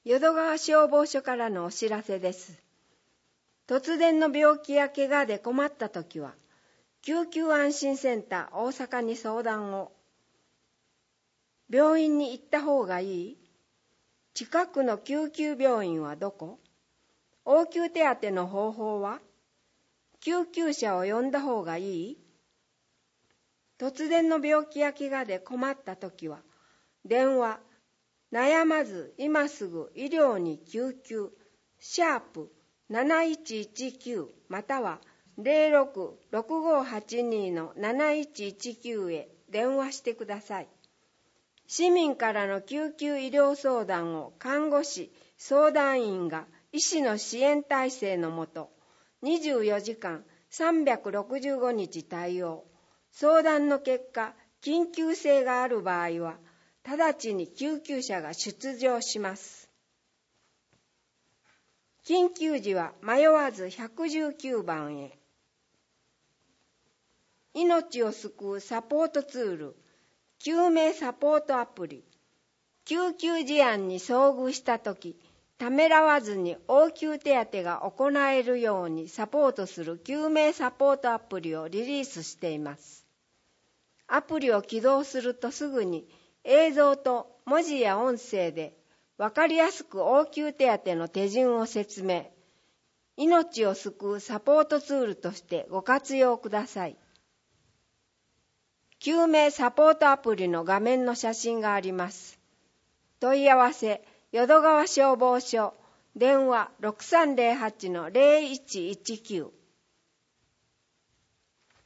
淀川消防署からのお知らせです。突然の病気や怪我で困ったときは、救急安心センター大阪に相談を。病院に行った方がいい？近くの救急病院はどこ？応急手当の方法は？救急車を呼んだ方がいい？突然の病気や怪我で困ったときは、電話、悩まず今すぐ医療に救急、#7119または066582-7119へ電話してください。市民からの救急医療相談を看護師、相談員が医師の支援体制のもと、24時間365日対応。相談の結果、緊急性がある場合は、直ちに救急車が出動します。緊急時は迷わず119番へ。命を救うサポートツール、救命サポートアプリ。救急事案に遭遇したとき、ためらわずに応急手当が行えるようにサポートする救命サポートアプリをリリースしています。アプリを起動するとすぐに映像と文字や音声でわかりやすく応急手当の手順を説明。命を救うサポートツールとしてご活用ください。救命サポートアプリの画面の写真があります。問い合わせ、淀川消防署、電話 6308-0119